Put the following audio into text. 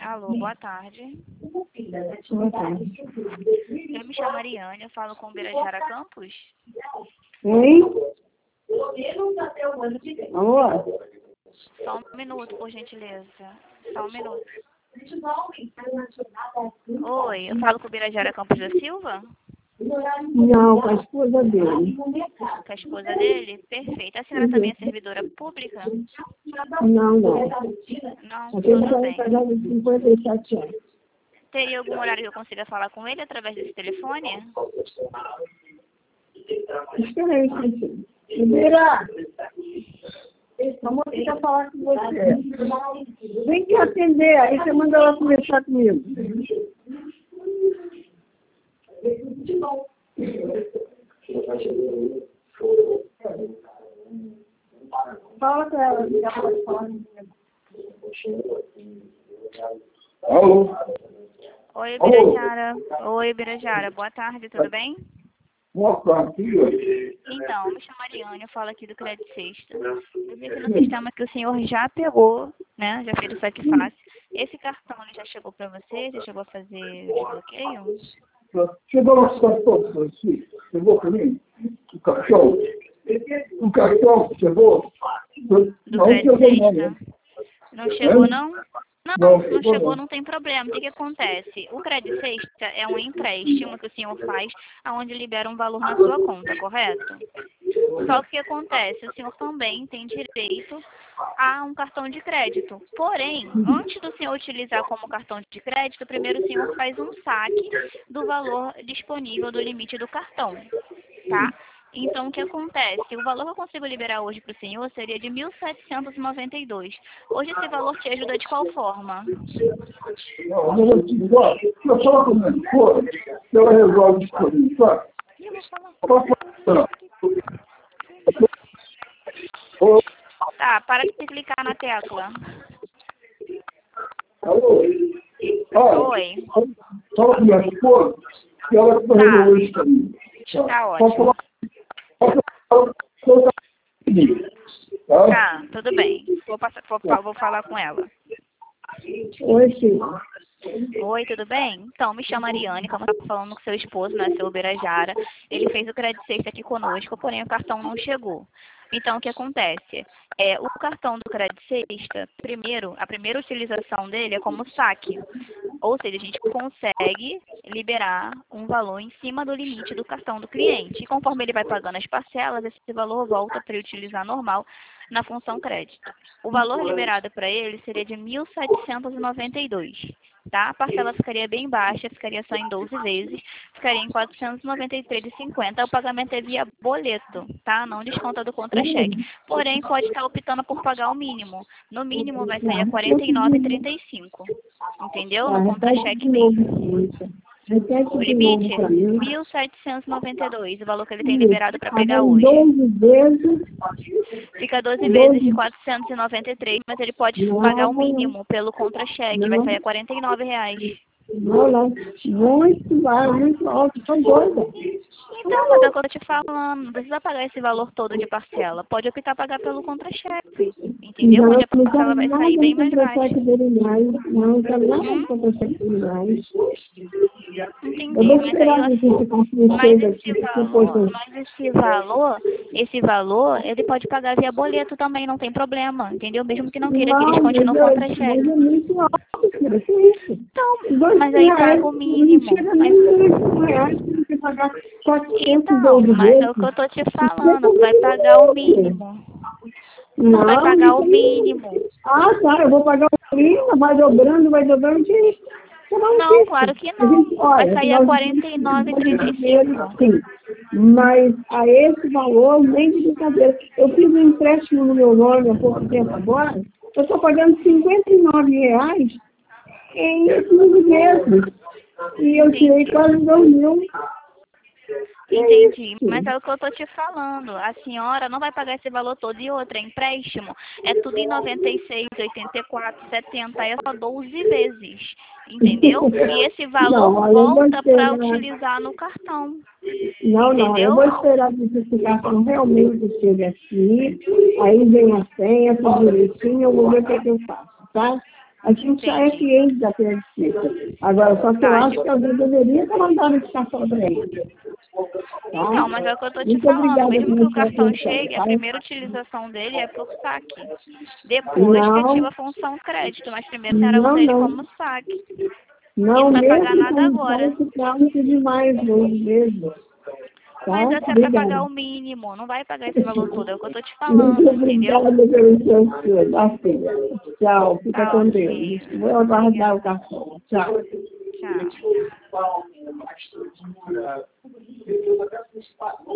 Alô, boa tarde. Boa tarde. Eu me chamo Ariane, eu falo com o Birajara Campos. Oi? Alô? Só um minuto, por gentileza. Só um minuto. Oi, eu falo com o Birajara Campos da Silva? Não, com a esposa dele. Com a esposa dele? Perfeito. A senhora também é servidora pública? Não. Não, Eu tenho tudo bem. casado de 57 anos. Teria algum horário que eu consiga falar com ele através desse telefone? Espera aí, Francisco. Primeira, a moça quer falar com você. Vem que atender, aí você manda ela conversar comigo. Fala com ela, ela pode falar comigo. Alô? Oi, Birajara. Oi, Birajara. Boa tarde, tudo bem? Boa tarde. Então, me chamo Ariane, eu falo aqui do Crédito Sexta. Eu vi aqui no sistema que o senhor já pegou, né? Já fez o saque fácil. Esse cartão ele já chegou para você? Já chegou a fazer desbloqueio? Chegou nosso cartão, Francisco? Chegou para mim? O cartão? O cartão chegou? Do Crédito Sexta? Não chegou, não? Não chegou, não tem problema. O que acontece? O Crédito Sexta é um empréstimo que o senhor faz aonde libera um valor na sua conta, correto? Só que o que acontece? O senhor também tem direito a um cartão de crédito. Porém, antes do senhor utilizar como cartão de crédito, primeiro o senhor faz um saque do valor disponível do limite do cartão, tá? Então, o que acontece? O valor que eu consigo liberar hoje para o senhor seria de 1.792. Hoje esse valor te ajuda de qual forma? Eu falo com a minha esposa, que ela resolve isso para mim, tá? Tá, para de clicar na tecla. Alô? Oi. Fala com a minha esposa, que ela resolve isso para mim. Tá ótimo. Tá, tudo bem. Vou falar com ela. Oi, senhor. Oi, tudo bem? Então, me chamo Ariane, como eu estava falando com seu esposo, né, seu Birajara. Ele fez o Crédito Sexta aqui conosco, porém o cartão não chegou. Então, o que acontece? O cartão do Crédito Sexta, a primeira utilização dele é como saque. Ou seja, a gente consegue liberar um valor em cima do limite do cartão do cliente. E conforme ele vai pagando as parcelas, esse valor volta para ele utilizar normal na função crédito. O valor liberado para ele seria de 1.792. Tá? A parcela ficaria bem baixa, ficaria só em 12 vezes, ficaria em R$ 493,50. O pagamento é via boleto, tá? Não desconta do contra-cheque. Porém, pode estar optando por pagar o mínimo. No mínimo vai sair a R$ 49,35. Entendeu? No contra-cheque mesmo. O limite, 1.792, o valor que ele tem liberado para pegar hoje. 12 vezes. Fica 12 vezes de 493, mas ele pode pagar o mínimo pelo contra-cheque, vai sair a R$ 49,00. Não. Muito alto, tô doida. Então, mas é o que eu tô te falando, não precisa pagar esse valor todo de parcela. Pode optar pagar pelo contra-cheque, entendeu? Onde a parcela vai sair bem mais baixa. Não quero nada de contra-cheque dele mais. Entendi, mas esse valor, ele pode pagar via boleto também, não tem problema, entendeu? Mesmo que não queira que eles continuem o contra-cheque. É muito alto, cara, que isso? Então, mas aí paga o mínimo. Então, mas é o que eu tô te falando, vai pagar o mínimo. Não vai pagar o mínimo. Ah, tá, eu vou pagar o mínimo, vai dobrando, Não, claro que não. Vai sair a R$ 49,35. Sim, mas a esse valor, nem de brincadeira. Eu fiz um empréstimo no meu nome há pouco tempo agora, eu estou pagando R$ 59,00 em 15 meses. E eu tirei quase 2.000. Entendi, mas é o que eu tô te falando. A senhora não vai pagar esse valor todo. E outra, empréstimo é tudo em 96, 84, 70, é só 12 vezes. Entendeu? E esse valor volta para utilizar no cartão. Não, eu vou esperar que esse cartão realmente chegue aqui. Aí vem a senha, tudo direitinho, eu vou ver o que eu faço, tá? A gente já é cliente da Credit Suisse. Agora, só que eu acho que alguém deveria estar mandando esse cartão para ele. Tá? Então, mas é o que eu estou te Muito falando. obrigada Mesmo que pela o sua cartão atenção, chegue, a tá? primeira utilização dele é por saque. Depois que ativa a função crédito, mas primeiro a senhora usa ele como saque. Não, Não vai pagar mesmo nada agora. com muito demais hoje mesmo. Tá? Mas essa é para pagar Obrigada. o mínimo, não vai pagar esse valor todo, é o que eu tô te Muito falando, entendeu? obrigada pelo seu estudo. Tá, filha. Tchau, fica Tá, com ok. Deus. Vou aguardar o cartão. Tchau. Tchau.